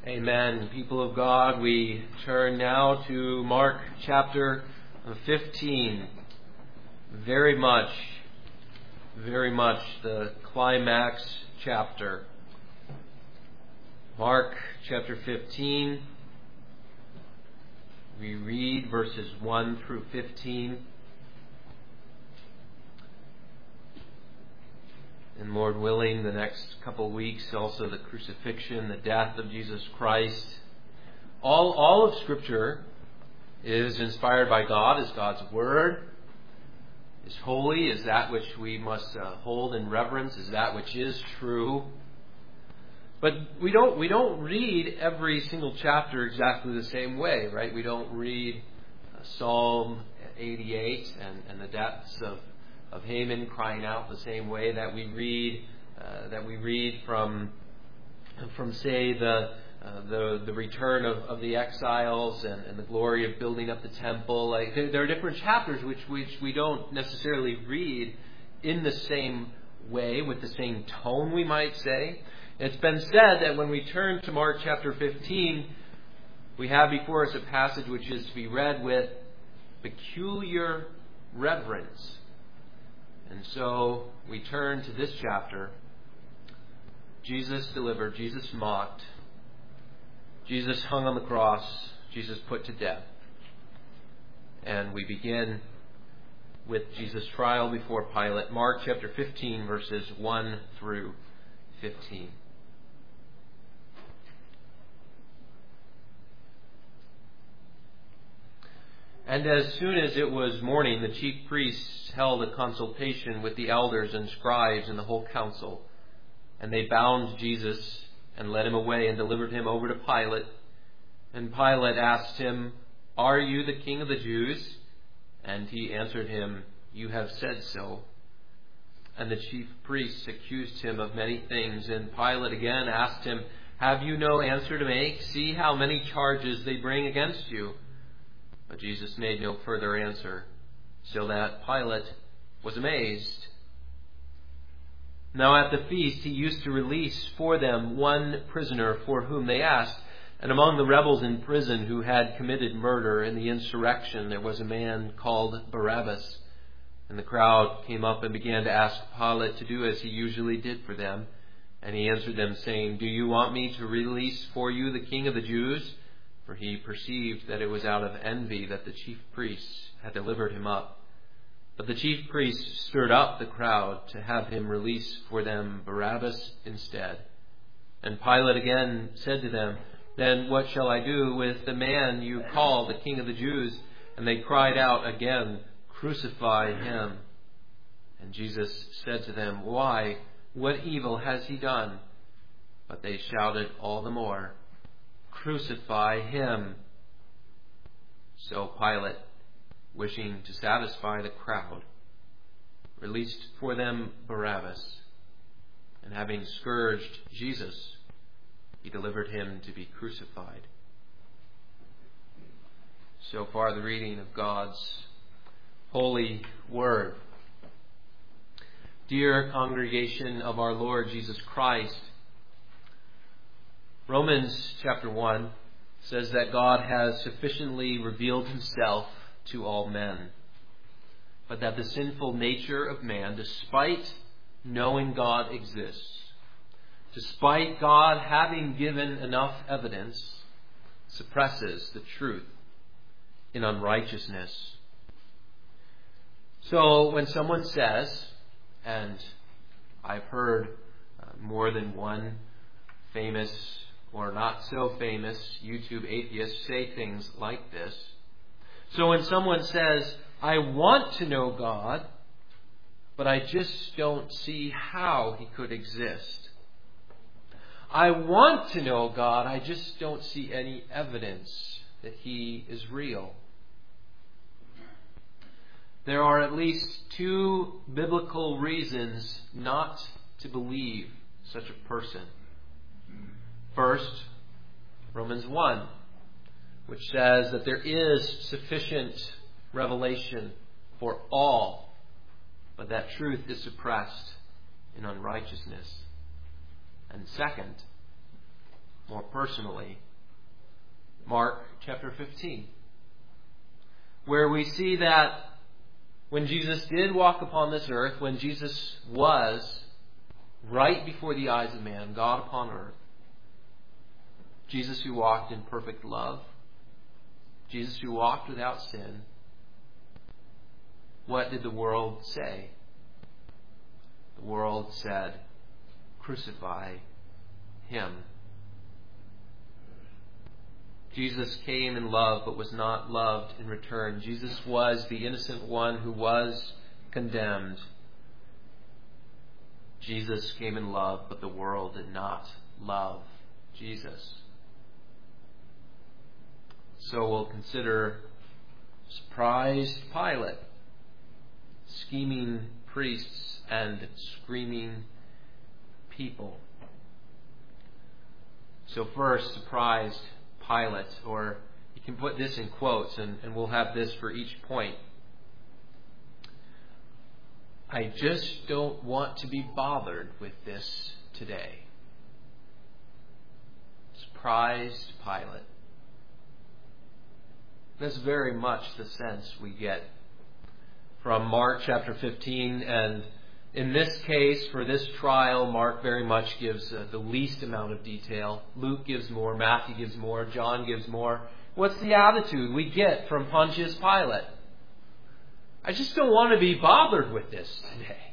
Amen. People of God, we turn now to Mark chapter 15. Very much the climax chapter. Mark chapter 15. We read verses 1 through 15. And Lord willing, the next couple of weeks, also the crucifixion, the death of Jesus Christ. All of Scripture is inspired by God, is God's Word, is holy, is that which we must hold in reverence, is that which is true. But we don't read every single chapter exactly the same way, right? We don't read Psalm 88 and the depths of Haman crying out the same way that we read from say the return of the exiles and the glory of building up the temple. Like there are different chapters which we don't necessarily read in the same way, with the same tone, we might say. It's been said that when we turn to Mark chapter 15, we have before us a passage which is to be read with peculiar reverence. And so we turn to this chapter. Jesus delivered, Jesus mocked, Jesus hung on the cross, Jesus put to death. And we begin with Jesus' trial before Pilate. Mark chapter 15, verses 1 through 15. And as soon as it was morning, the chief priests held a consultation with the elders and scribes and the whole council. And they bound Jesus and led him away and delivered him over to Pilate. And Pilate asked him, "Are you the king of the Jews?" And he answered him, "You have said so." And the chief priests accused him of many things. And Pilate again asked him, "Have you no answer to make? See how many charges they bring against you." But Jesus made no further answer, so that Pilate was amazed. Now at the feast he used to release for them one prisoner for whom they asked. And among the rebels in prison who had committed murder in the insurrection, there was a man called Barabbas. And the crowd came up and began to ask Pilate to do as he usually did for them. And he answered them, saying, "Do you want me to release for you the king of the Jews?" For he perceived that it was out of envy that the chief priests had delivered him up. But the chief priests stirred up the crowd to have him release for them Barabbas instead. And Pilate again said to them, "Then what shall I do with the man you call the king of the Jews?" And they cried out again, "Crucify him." And Jesus said to them, "Why? What evil has he done?" But they shouted all the more, "Crucify him." So Pilate, wishing to satisfy the crowd, released for them Barabbas, and having scourged Jesus, he delivered him to be crucified. So far the reading of God's holy word. Dear congregation of our Lord Jesus Christ, Romans chapter 1 says that God has sufficiently revealed himself to all men, but that the sinful nature of man, despite knowing God exists, despite God having given enough evidence, suppresses the truth in unrighteousness. So when someone says, and I've heard more than one famous or not so famous YouTube atheists say things like this. So when someone says, "I want to know God, but I just don't see how he could exist. I want to know God, I just don't see any evidence that he is real." There are at least two biblical reasons not to believe such a person. First, Romans 1, which says that there is sufficient revelation for all, but that truth is suppressed in unrighteousness. And second, more personally. Mark chapter 15, where we see that when Jesus did walk upon this earth, when Jesus was right before the eyes of man, God upon earth, Jesus who walked in perfect love, Jesus who walked without sin, what did the world say? The world said, "Crucify him." Jesus came in love but was not loved in return. Jesus was the innocent one who was condemned. Jesus came in love, but the world did not love Jesus. So we'll consider surprised Pilate, scheming priests, and screaming people. So first, surprised Pilate, or you can put this in quotes, and we'll have this for each point. I just don't want to be bothered with this today. Surprised Pilate. That's very much the sense we get from Mark chapter 15. And in this case, for this trial, Mark very much gives the least amount of detail. Luke gives more, Matthew gives more, John gives more. What's the attitude we get from Pontius Pilate? I just don't want to be bothered with this today.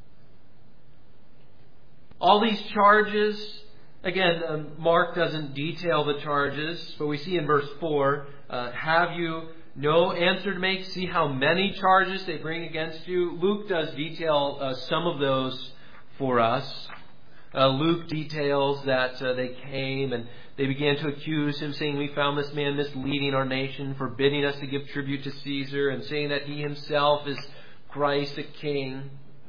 All these charges, again, Mark doesn't detail the charges, but we see in verse 4, have you no answer to make? See how many charges they bring against you. Luke does detail some of those for us. Luke details that they came and they began to accuse him, saying, "We found this man misleading our nation, forbidding us to give tribute to Caesar, and saying that he himself is Christ the King."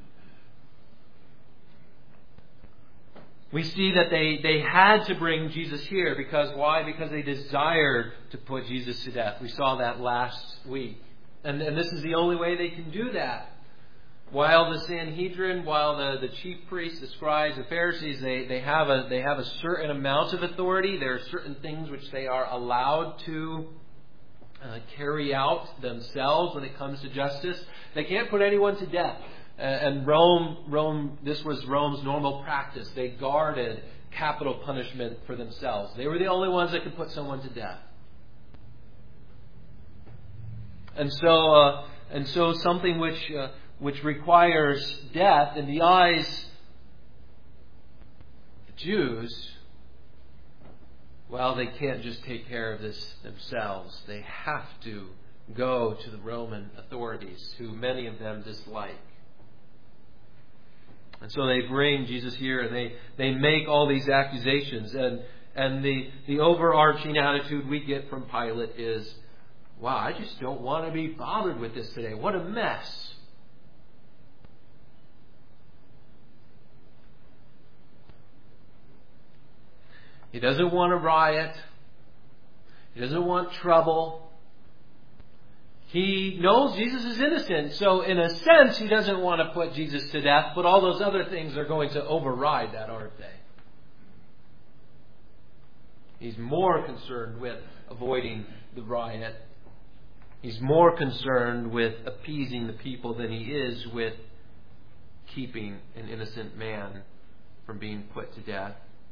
We see that they had to bring Jesus here because why? Because they desired to put Jesus to death. We saw that last week. And this is the only way they can do that. While the Sanhedrin, while the chief priests, the scribes, the Pharisees, they have a certain amount of authority. There are certain things which they are allowed to carry out themselves when it comes to justice. They can't put anyone to death. And Rome, this was Rome's normal practice. They guarded capital punishment for themselves. They were the only ones that could put someone to death. And so something which requires death in the eyes of the Jews, well, they can't just take care of this themselves. They have to go to the Roman authorities, who many of them dislike. And so they bring Jesus here and they make all these accusations. And the overarching attitude we get from Pilate is, wow, I just don't want to be bothered with this today. What a mess. He doesn't want a riot. He doesn't want trouble. He knows Jesus is innocent, so in a sense he doesn't want to put Jesus to death, but all those other things are going to override that, aren't they? He's more concerned with avoiding the riot. He's more concerned with appeasing the people than he is with keeping an innocent man from being put to death.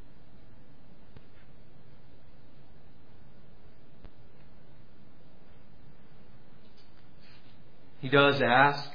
He does ask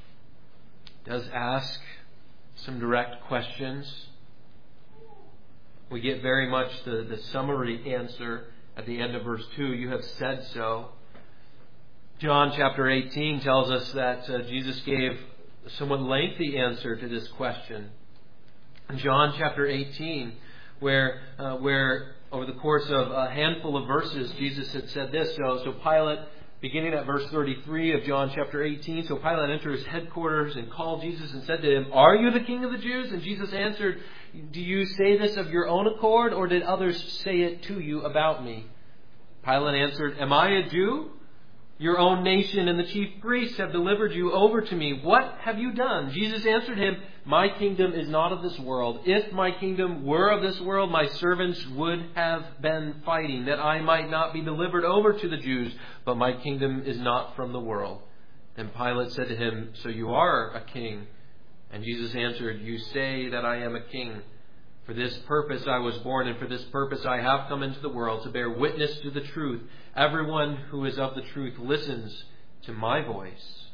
some direct questions. We get very much the summary answer at the end of verse 2. You have said so. John chapter 18 tells us that Jesus gave a somewhat lengthy answer to this question. In John chapter 18, where over the course of a handful of verses, Jesus had said this. So Pilate, beginning at verse 33 of John chapter 18, so Pilate entered his headquarters and called Jesus and said to him, "Are you the king of the Jews?" And Jesus answered, "Do you say this of your own accord, or did others say it to you about me?" Pilate answered, "Am I a Jew? Your own nation and the chief priests have delivered you over to me. What have you done?" Jesus answered him, "My kingdom is not of this world. If my kingdom were of this world, my servants would have been fighting, that I might not be delivered over to the Jews. But my kingdom is not from the world." Then Pilate said to him, "So you are a king?" And Jesus answered, "You say that I am a king. For this purpose I was born, and for this purpose I have come into the world, to bear witness to the truth. Everyone who is of the truth listens to my voice."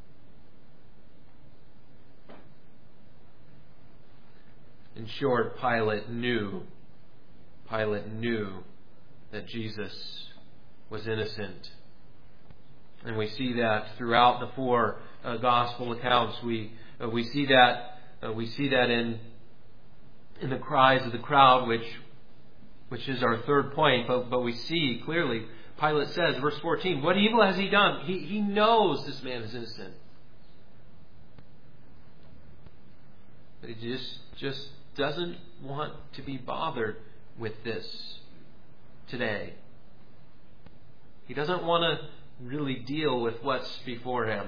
In short, Pilate knew that Jesus was innocent. And we see that throughout the four gospel accounts. We see that in the cries of the crowd, which is our third point. But we see clearly, Pilate says, verse 14, "What evil has he done?" He knows this man is innocent. But he just doesn't want to be bothered with this today. He doesn't want to really deal with what's before him.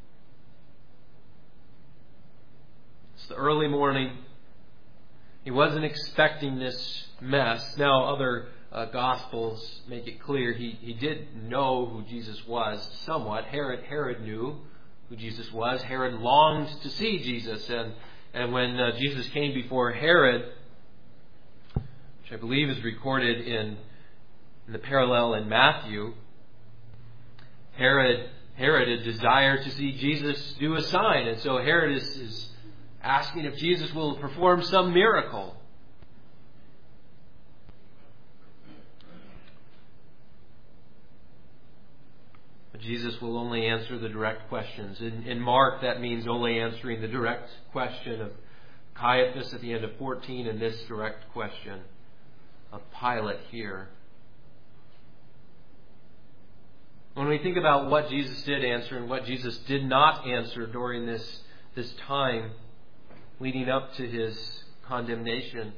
It's the early morning. He wasn't expecting this mess. Now, other Gospels make it clear he did know who Jesus was somewhat. Herod knew who Jesus was. Herod longed to see Jesus. And when Jesus came before Herod, which I believe is recorded in the parallel in Matthew, Herod had desired to see Jesus do a sign. And so Herod is asking if Jesus will perform some miracle. But Jesus will only answer the direct questions. In Mark, that means only answering the direct question of Caiaphas at the end of 14, and this direct question of Pilate here. When we think about what Jesus did answer and what Jesus did not answer during this time leading up to his condemnation,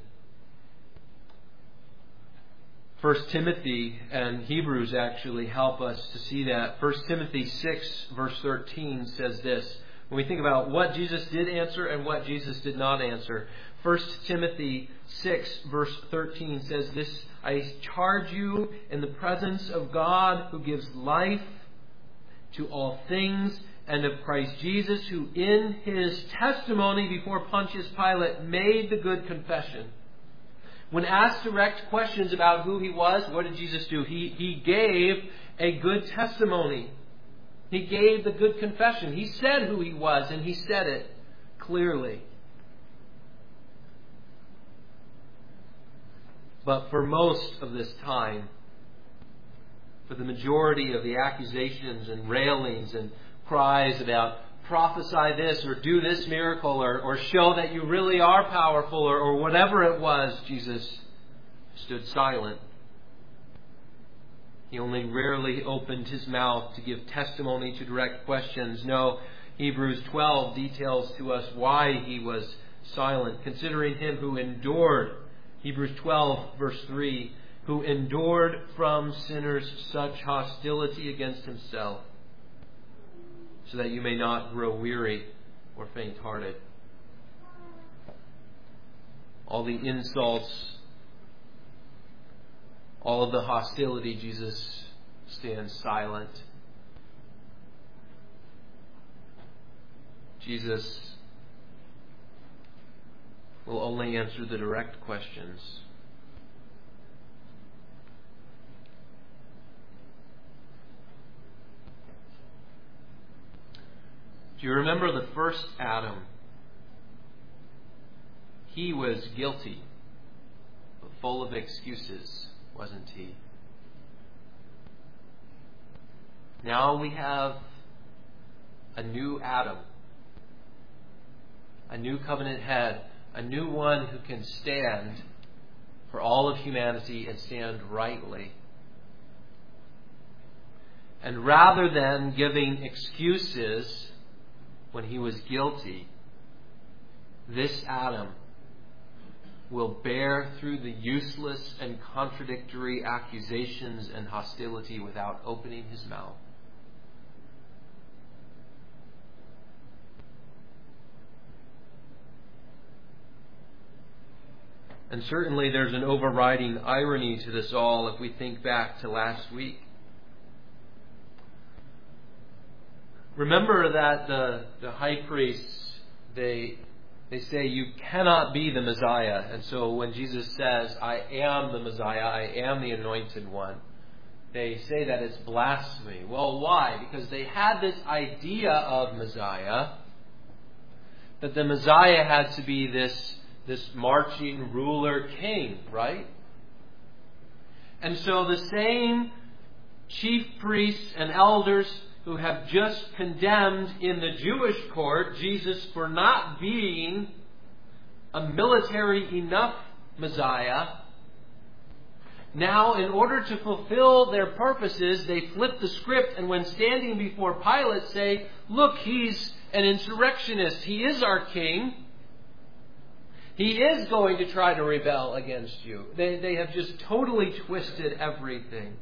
1 Timothy and Hebrews actually help us to see that. 1 Timothy 6 verse 13 says this. When we think about what Jesus did answer and what Jesus did not answer, 1 Timothy 6 verse 13 says this: "I charge you in the presence of God, who gives life to all things, and of Christ Jesus, who in his testimony before Pontius Pilate made the good confession." When asked direct questions about who he was, what did Jesus do? He gave a good testimony. He gave the good confession. He said who he was, and he said it clearly. But for most of this time, for the majority of the accusations and railings and cries about prophesy this or do this miracle or show that you really are powerful or whatever it was, Jesus stood silent. He only rarely opened his mouth to give testimony to direct questions. No, Hebrews 12 details to us why he was silent. "Considering him who endured," Hebrews 12 verse 3, "who endured from sinners such hostility against himself, so that you may not grow weary or faint-hearted." All the insults, all of the hostility, Jesus stands silent. Jesus will only answer the direct questions. Do you remember the first Adam? He was guilty, but full of excuses, wasn't he? Now we have a new Adam, a new covenant head, a new one who can stand for all of humanity and stand rightly. And rather than giving excuses when he was guilty, this Adam will bear through the useless and contradictory accusations and hostility without opening his mouth. And certainly there's an overriding irony to this all if we think back to last week. Remember that the high priests, they say you cannot be the Messiah. And so when Jesus says, I am the Messiah, I am the anointed one, they say that it's blasphemy. Well, why? Because they had this idea of Messiah, that the Messiah had to be this marching ruler king, right? And so the same chief priests and elders who have just condemned in the Jewish court Jesus for not being a military enough Messiah, now in order to fulfill their purposes, they flip the script, and when standing before Pilate say, look, he's an insurrectionist. He is our king. He is going to try to rebel against you. They have just totally twisted everything.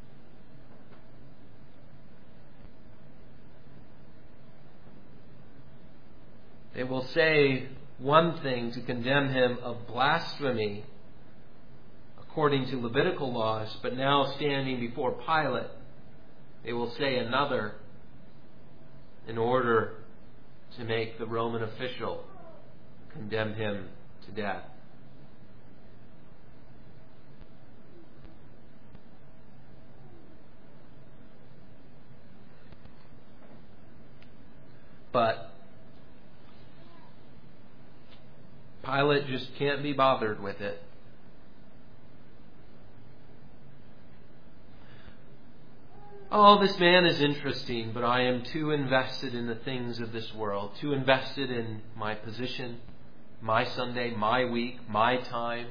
They will say one thing to condemn him of blasphemy according to Levitical laws, but now standing before Pilate, they will say another in order to make the Roman official condemn him to death. But Pilate just can't be bothered with it. Oh, this man is interesting, but I am too invested in the things of this world, too invested in my position, my Sunday, my week, my time.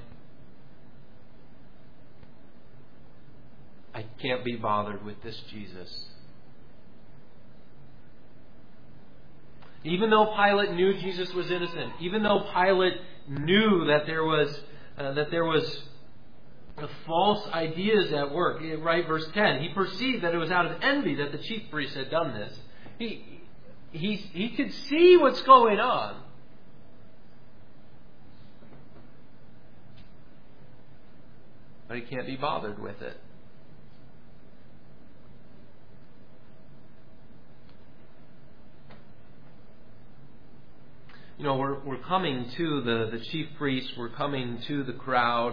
I can't be bothered with this Jesus. Even though Pilate knew Jesus was innocent, even though Pilate knew that there was false ideas at work, right? Verse 10. He perceived that it was out of envy that the chief priests had done this. He could see what's going on. But he can't be bothered with it. You know, we're coming to the chief priests. We're coming to the crowd.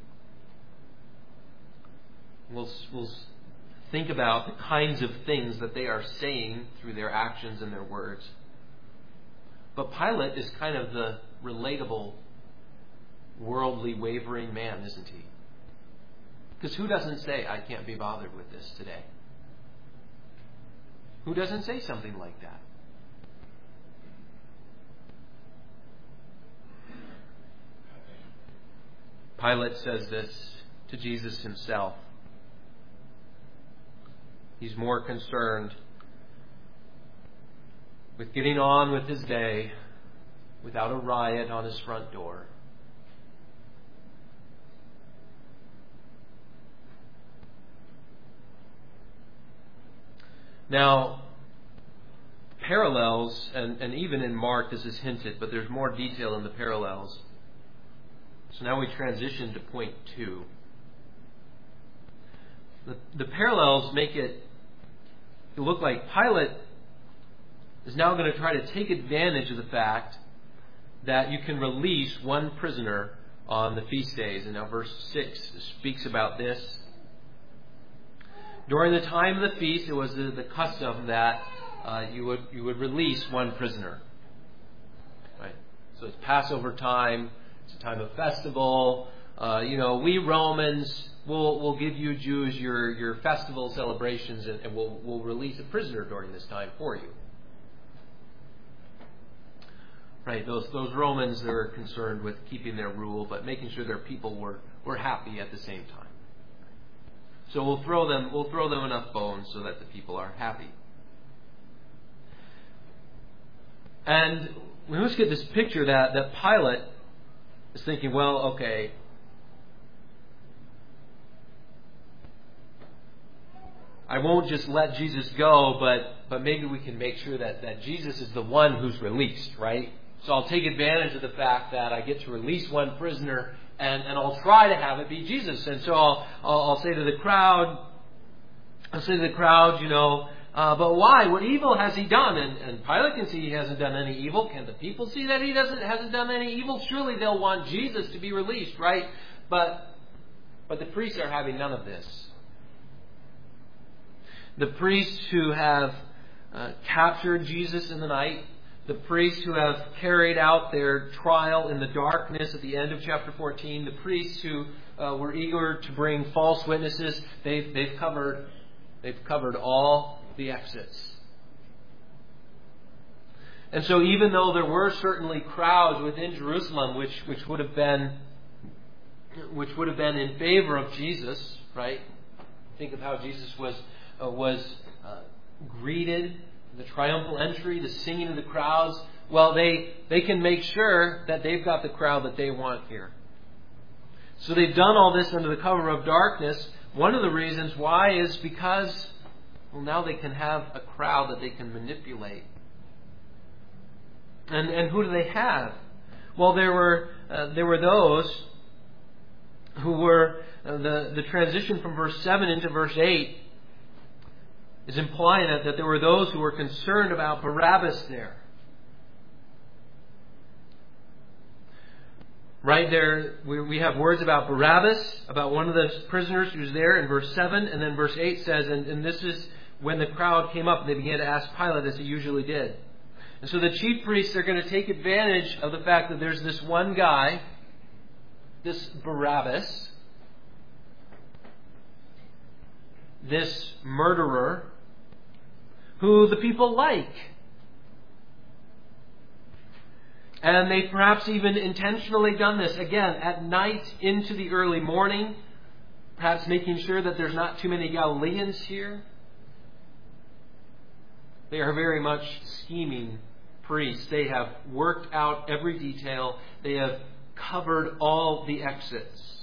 We'll think about the kinds of things that they are saying through their actions and their words. But Pilate is kind of the relatable, worldly, wavering man, isn't he? Because who doesn't say, I can't be bothered with this today? Who doesn't say something like that? Pilate says this to Jesus himself. He's more concerned with getting on with his day without a riot on his front door. Now, parallels, and even in Mark this is hinted, but there's more detail in the parallels. So now we transition to point 2. The parallels make it look like Pilate is now going to try to take advantage of the fact that you can release one prisoner on the feast days. And now verse 6 speaks about this. During the time of the feast, it was the custom that you would release one prisoner. Right? So it's Passover time. It's a time of festival. We Romans will give you Jews your festival celebrations, and we'll release a prisoner during this time for you. Right? Those Romans are concerned with keeping their rule, but making sure their people were happy at the same time. So we'll throw them enough bones so that the people are happy. And we must get this picture that Pilate is thinking, well, okay, I won't just let Jesus go, but maybe we can make sure that Jesus is the one who's released, right? So I'll take advantage of the fact that I get to release one prisoner, and I'll try to have it be Jesus. And so I'll say to the crowd, but why? What evil has he done? And Pilate can see he hasn't done any evil. Can the people see that he hasn't done any evil? Surely they'll want Jesus to be released, right? But the priests are having none of this. The priests who have captured Jesus in the night, the priests who have carried out their trial in the darkness at the end of chapter 14, the priests who were eager to bring false witnesses, they've covered all the exits. And so even though there were certainly crowds within Jerusalem which would have been in favor of Jesus, right? Think of how Jesus was greeted, the triumphal entry, the singing of the crowds. Well, they can make sure that they've got the crowd that they want here. So they've done all this under the cover of darkness. One of the reasons why is because, well, now they can have a crowd that they can manipulate. And who do they have? Well, there were those who were the transition from verse 7 into verse 8 is implying that there were those who were concerned about Barabbas there. Right there, we have words about Barabbas, about one of the prisoners who's there in verse 7, and then verse 8 says, and this is when the crowd came up and they began to ask Pilate as he usually did. And so the chief priests are going to take advantage of the fact that there's this one guy, this Barabbas, this murderer, who the people like. And they've perhaps even intentionally done this, again, at night into the early morning, perhaps making sure that there's not too many Galileans here. They are very much scheming priests. They have worked out every detail. They have covered all the exits.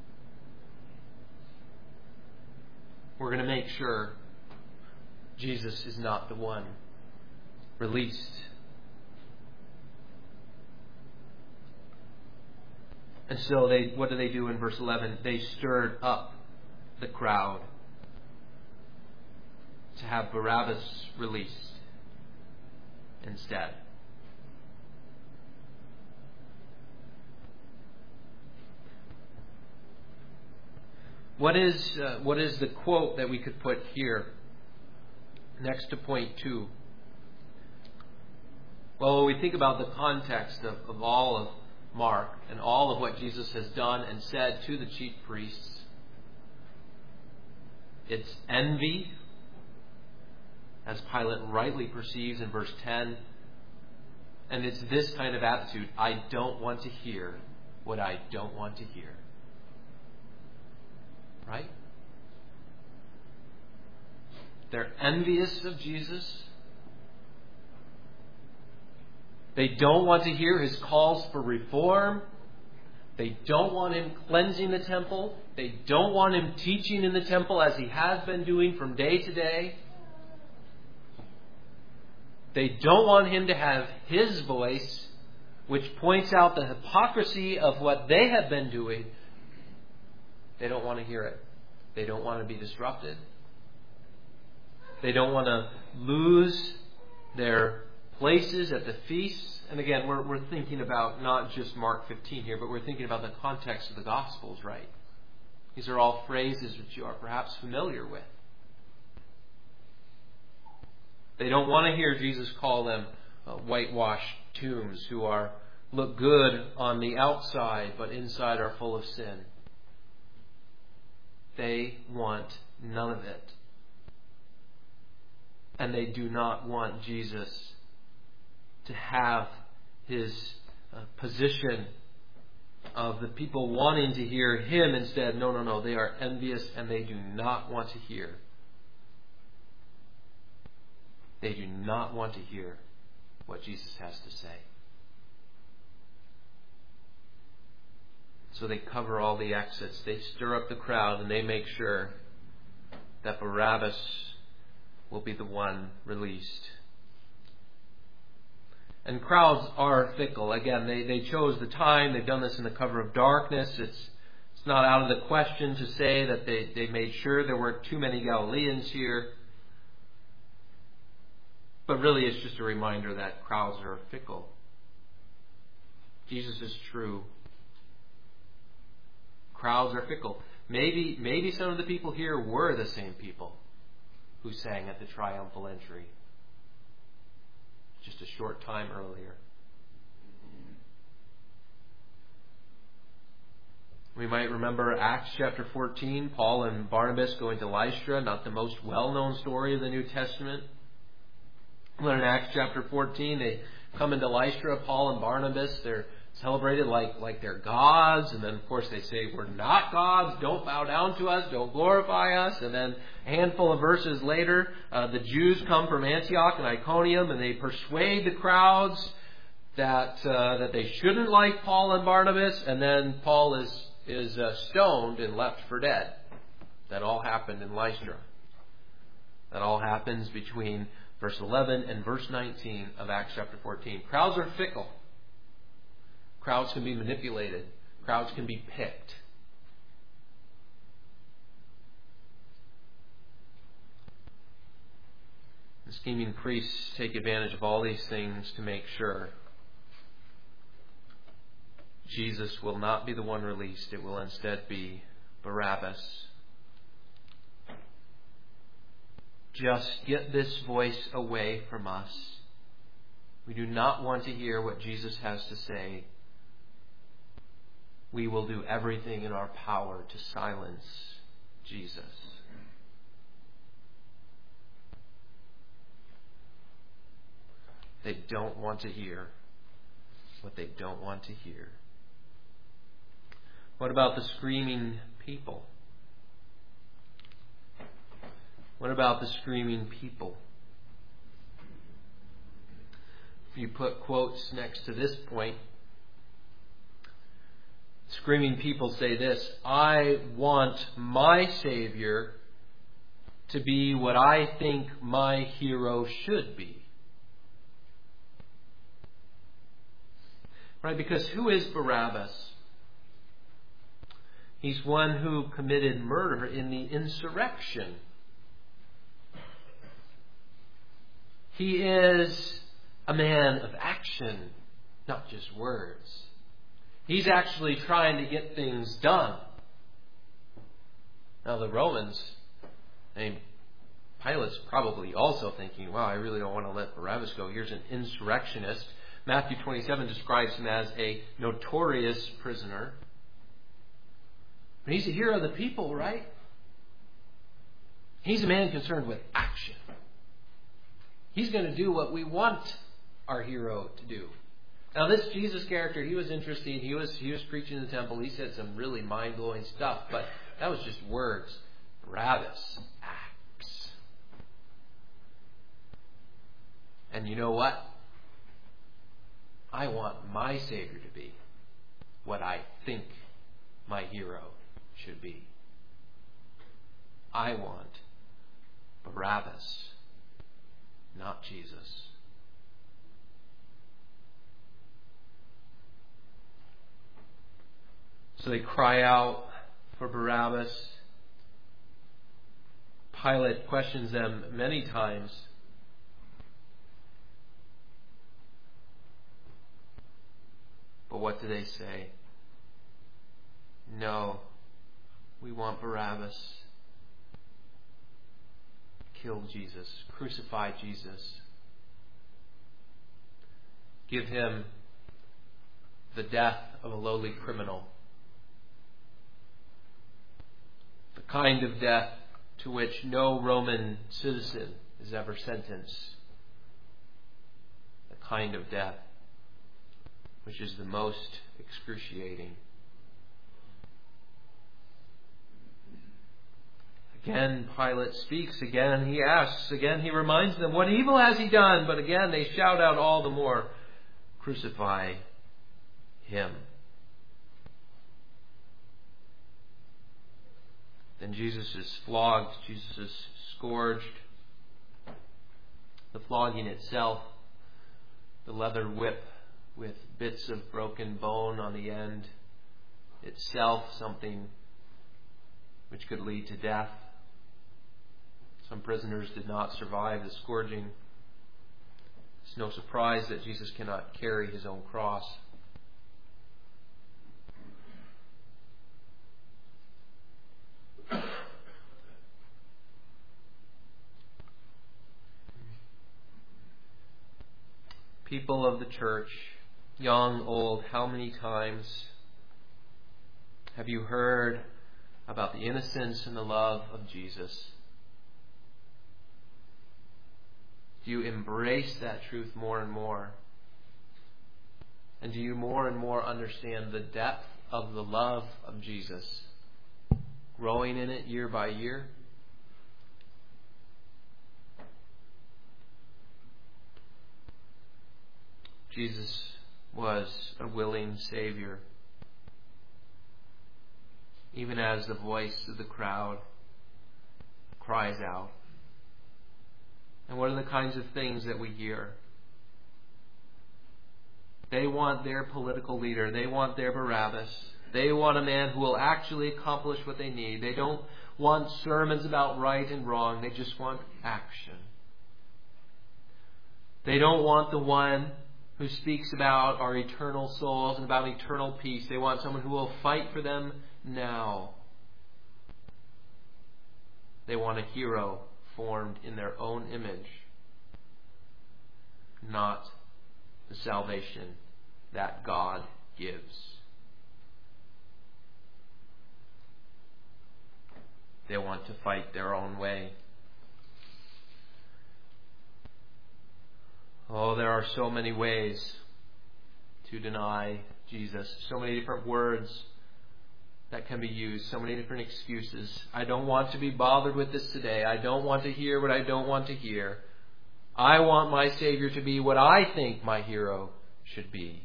We're going to make sure Jesus is not the one released. And so what do they do in verse 11? They stirred up the crowd to have Barabbas released instead. What is the quote that we could put here next to point 2? Well, when we think about the context of all of Mark and all of what Jesus has done and said to the chief priests, it's envy, as Pilate rightly perceives in verse 10, and it's this kind of attitude: I don't want to hear what I don't want to hear. Right? They're envious of Jesus. They don't want to hear his calls for reform. They don't want him cleansing the temple. They don't want him teaching in the temple as he has been doing from day to day. They don't want him to have his voice, which points out the hypocrisy of what they have been doing. They don't want to hear it. They don't want to be disrupted. They don't want to lose their places at the feasts. And again, we're thinking about not just Mark 15 here, but we're thinking about the context of the Gospels, right? These are all phrases which you are perhaps familiar with. They don't want to hear Jesus call them whitewashed tombs who look good on the outside, but inside are full of sin. They want none of it. And they do not want Jesus to have his position of the people wanting to hear him instead. No. They are envious and they do not want to hear. They do not want to hear what Jesus has to say. So they cover all the exits. They stir up the crowd and they make sure that Barabbas will be the one released. And crowds are fickle. Again, they chose the time. They've done this in the cover of darkness. It's not out of the question to say that they made sure there weren't too many Galileans here. But really, it's just a reminder that crowds are fickle. Jesus is true. Crowds are fickle. Maybe some of the people here were the same people who sang at the triumphal entry just a short time earlier. We might remember Acts chapter 14, Paul and Barnabas going to Lystra, not the most well-known story of the New Testament. When in Acts chapter 14 they come into Lystra, Paul and Barnabas, they're celebrated like they're gods, and then of course they say, we're not gods, don't bow down to us, don't glorify us. And then a handful of verses later, the Jews come from Antioch and Iconium, and they persuade the crowds that they shouldn't like Paul and Barnabas, and then Paul is stoned and left for dead. That all happened in Lystra. That all happens between verse 11 and verse 19 of Acts chapter 14. Crowds are fickle. Crowds can be manipulated. Crowds can be picked. The scheming priests take advantage of all these things to make sure Jesus will not be the one released. It will instead be Barabbas. Just get this voice away from us. We do not want to hear what Jesus has to say. We will do everything in our power to silence Jesus. They don't want to hear what they don't want to hear. What about the screaming people? What about the screaming people? If you put quotes next to this point, screaming people say this: I want my Savior to be what I think my hero should be. Right? Because who is Barabbas? He's one who committed murder in the insurrection. He is a man of action, not just words. He's actually trying to get things done. Now the Romans, Pilate's probably also thinking, wow, I really don't want to let Barabbas go. Here's an insurrectionist. Matthew 27 describes him as a notorious prisoner. But he's a hero of the people, right? He's a man concerned with action. He's going to do what we want our hero to do. Now this Jesus character, he was interesting. He was preaching in the temple. He said some really mind-blowing stuff, but that was just words. Barabbas acts. And you know what? I want my Savior to be what I think my hero should be. I want Barabbas, not Jesus. So they cry out for Barabbas. Pilate questions them many times. But what do they say? No, we want Barabbas. Kill Jesus. Crucify Jesus. Give him the death of a lowly criminal. The kind of death to which no Roman citizen is ever sentenced. The kind of death which is the most excruciating. Again, Pilate speaks. Again, he asks. Again, he reminds them, what evil has he done? But again, they shout out all the more, crucify him. Then Jesus is flogged. Jesus is scourged. The flogging itself the leather whip with bits of broken bone on the end, itself something which could lead to death. Some prisoners did not survive the scourging. It's no surprise that Jesus cannot carry his own cross. People of the church, young, old, how many times have you heard about the innocence and the love of Jesus? Do you embrace that truth more and more? And do you more and more understand the depth of the love of Jesus, growing in it year by year? Jesus was a willing Savior, even as the voice of the crowd cries out. And what are the kinds of things that we hear? They want their political leader. They want their Barabbas. They want a man who will actually accomplish what they need. They don't want sermons about right and wrong. They just want action. They don't want the one who speaks about our eternal souls and about eternal peace. They want someone who will fight for them now. They want a hero formed in their own image, not the salvation that God gives. They want to fight their own way. Oh, there are so many ways to deny Jesus. So many different words that can be used. So many different excuses. I don't want to be bothered with this today. I don't want to hear what I don't want to hear. I want my Savior to be what I think my hero should be.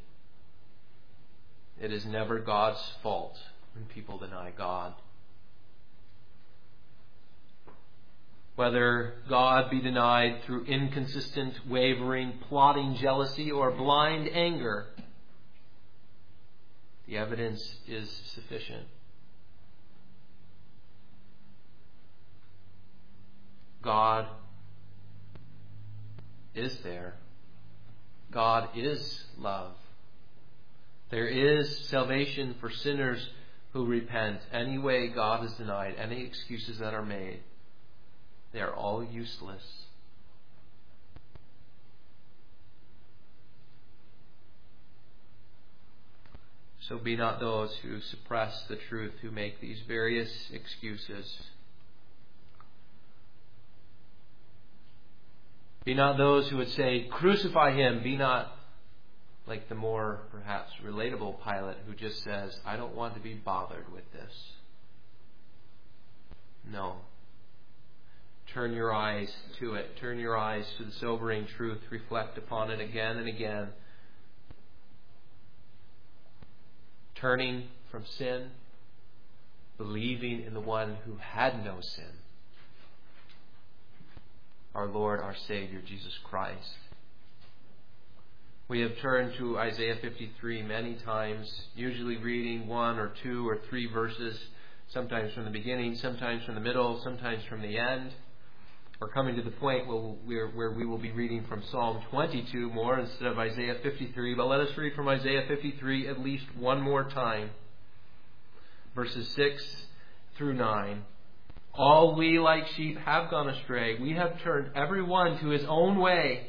It is never God's fault when people deny God. Whether God be denied through inconsistent, wavering, plotting jealousy, or blind anger, the evidence is sufficient. God is there. God is love. There is salvation for sinners who repent. Any way God is denied, any excuses that are made, they are all useless. So be not those who suppress the truth, who make these various excuses. Be not those who would say, crucify him. Be not like the more perhaps relatable Pilate who just says, I don't want to be bothered with this. No. Turn your eyes to it. Turn your eyes to the sobering truth. Reflect upon it again and again. Turning from sin, believing in the one who had no sin. Our Lord, our Savior, Jesus Christ. We have turned to Isaiah 53 many times, usually reading 1 or 2 or 3 verses, sometimes from the beginning, sometimes from the middle, sometimes from the end. We're coming to the point where we will be reading from Psalm 22 more instead of Isaiah 53. But let us read from Isaiah 53 at least one more time. Verses 6 through 9. All we like sheep have gone astray. We have turned every one to his own way.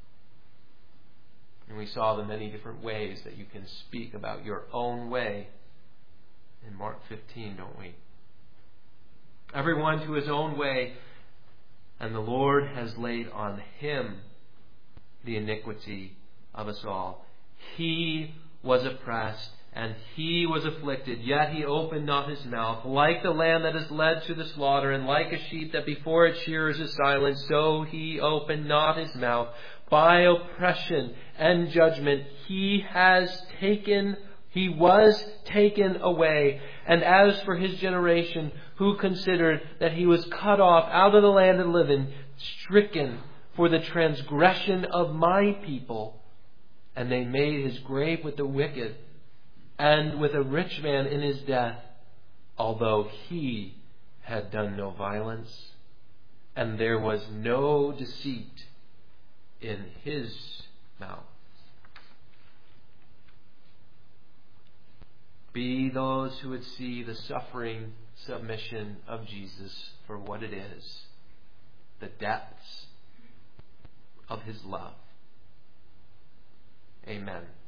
And we saw the many different ways that you can speak about your own way in Mark 15, don't we? Everyone to his own way. And the Lord has laid on him the iniquity of us all. He was oppressed and he was afflicted, yet he opened not his mouth. Like the lamb that is led to the slaughter, and like a sheep that before its shearers is silent, so he opened not his mouth. By oppression and judgment he was taken away. And as for his generation, who considered that he was cut off out of the land of the living, stricken for the transgression of my people, And they made his grave with the wicked and with a rich man in his death, although he had done no violence, and there was no deceit in his mouth. Be those who would see the suffering submission of Jesus for what it is, the depths of his love. Amen.